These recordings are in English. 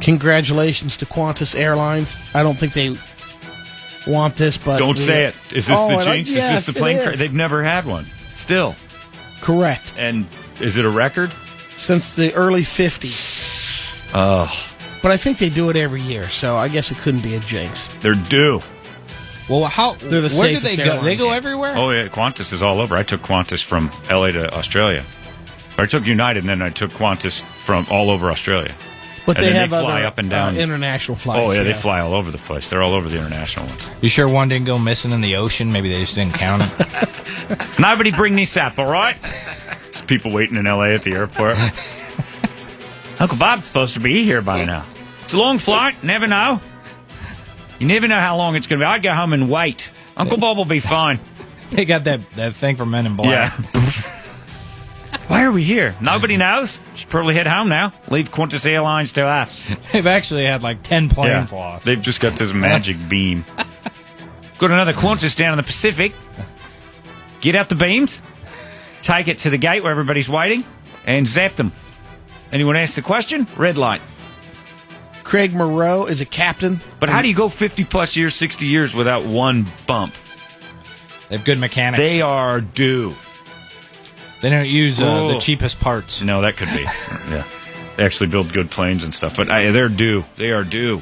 Congratulations to Qantas Airlines. I don't think they want this, but... Don't say it. Is this the jinx? Yes, is this the plane crash? is. They've never had one. Still. Correct. And is it a record? Since the early 50s. Oh. But I think they do it every year, so I guess it couldn't be a jinx. They're due. Well, how? They're the where do safest they go? airline. They go everywhere? Oh, yeah. Qantas is all over. I took Qantas from L.A. to Australia. Or I took United, and then I took Qantas from all over Australia. But And they then have they fly other up and down. international flights. Oh, yeah, they fly all over the place. They're all over the international ones. You sure one didn't go missing in the ocean? Maybe they just didn't count it. Nobody bring this up, all right? There's people waiting in L.A. at the airport. Uncle Bob's supposed to be here by now. It's a long flight. Never know. You never know how long it's going to be. I'd go home and wait. Uncle Bob will be fine. They got that thing from Men in Black. Yeah. Why are we here? Nobody knows. Should probably head home now. Leave Qantas Airlines to us. They've actually had like 10 planes lost. They've just got this magic beam. Got another Qantas down in the Pacific. Get out the beams. Take it to the gate where everybody's waiting. And zap them. Anyone ask the question? Red light. Craig Moreau is a captain. But how do you go 50 plus years, 60 years without one bump? They have good mechanics. They are due. They don't use the cheapest parts. No, that could be. Yeah. They actually build good planes and stuff. But they're due. They are due.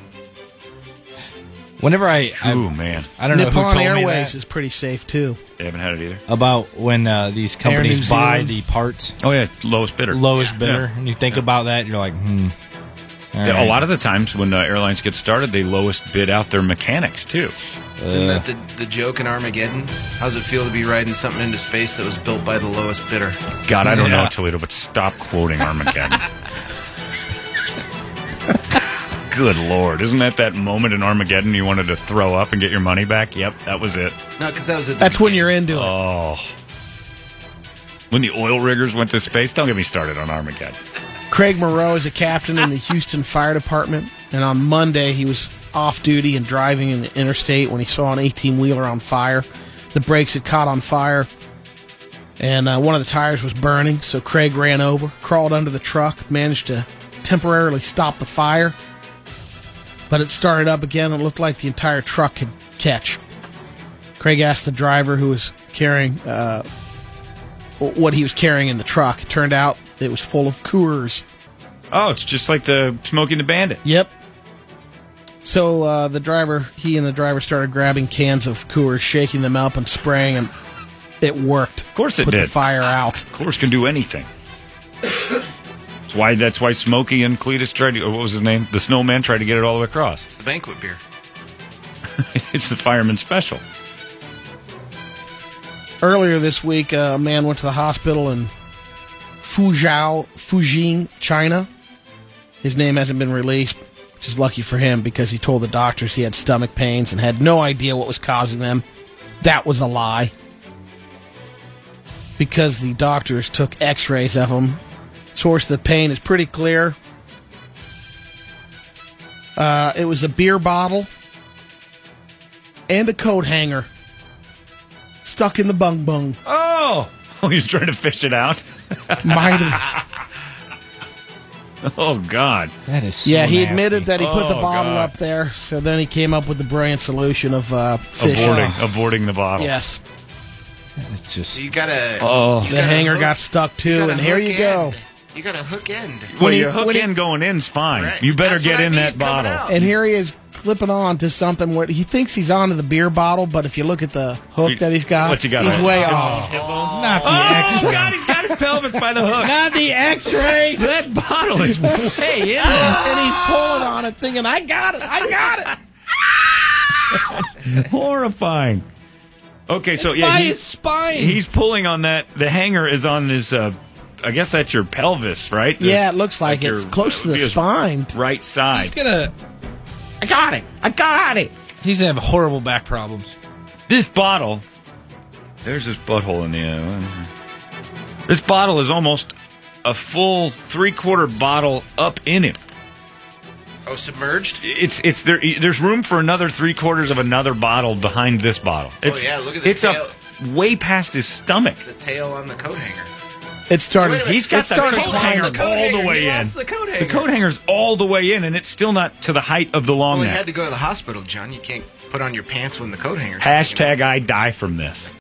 Whenever man. I don't know who Nippon told me Airways that. is pretty safe, too. They haven't had it either. About when these Air New companies buy Zealand. the parts. Oh, yeah. Lowest bidder. Lowest bidder. Yeah. And you think about that, you're like, all Yeah, right. a lot of the times when airlines get started, they lowest bid out their mechanics, too. Isn't that the joke in Armageddon? How's it feel to be riding something into space that was built by the lowest bidder? God, I don't Yeah. know, Toledo, but stop quoting Armageddon. Good Lord. Isn't that moment in Armageddon you wanted to throw up and get your money back? Yep, that was it. No, because that was at the That's when you're into it. Oh. When the oil riggers went to space, don't get me started on Armageddon. Craig Moreau is a captain in the Houston Fire Department, and on Monday he was off duty and driving in the interstate when he saw an 18-wheeler on fire. The brakes had caught on fire, and one of the tires was burning, so Craig ran over, crawled under the truck, managed to temporarily stop the fire, but it started up again and it looked like the entire truck could catch. Craig asked the driver who was carrying what he was carrying in the truck. It turned out it was full of Coors. Oh, it's just like the Smoking the Bandit. Yep. So he and the driver started grabbing cans of Coors, shaking them up and spraying, and it worked. Of course it Put did. the fire out. Coors can do anything. That's why Smokey and Cletus tried to, what was his name? The Snowman tried to get it all the way across. It's the banquet beer. It's the fireman special. Earlier this week, a man went to the hospital in Fujian, China. His name hasn't been released, which is lucky for him because he told the doctors he had stomach pains and had no idea what was causing them. That was a lie. Because the doctors took x-rays of him. Source of the pain is pretty clear. It was a beer bottle and a coat hanger stuck in the bung bung. Oh, he was trying to fish it out. Might have. Oh, God. That is so Yeah, he nasty. admitted that he put the Oh, bottle God. up there, so then he came up with the brilliant solution of fish. Aborting the bottle. Yes. It's just... You gotta. Oh. you The gotta hanger hook- got stuck you too, gotta and here hook you go. end. You got a hook end. Well, When he- your hook when he- end going in's fine. Right. You better That's get what I in mean, that coming bottle. out. And here he is clipping on to something where he thinks he's onto the beer bottle, but if you look at the hook that he's got, What you got he's on it? way Oh. off. Not the Oh, X-ray. God, he's got his pelvis by the hook. Not the X-ray. That bottle is way in there. And he's pulling on it, thinking, I got it. Horrifying. Okay, so By yeah, his spine. he's pulling on that. The hanger is on this. I guess that's your pelvis, right? Yeah, it looks like it's your- close to the his spine. right side. He's gonna... I got it. He's gonna have horrible back problems. This bottle. There's this butthole in the end. This bottle is almost a full 3/4 bottle up in him. Oh, submerged? It's there. There's room for another 3/4 of another bottle behind this bottle. It's, yeah, look at the It's tail. up way past his stomach. The tail on the coat hanger. It started. wait a minute. He's got it the started coat hanger climbing. all the way He in. lost the coat The hanger. coat hanger's all the way in, and it's still not to the height of the long Well, he neck. had to go to the hospital, John. You can't put on your pants when the coat hanger's sticking out. Hashtag I die from this.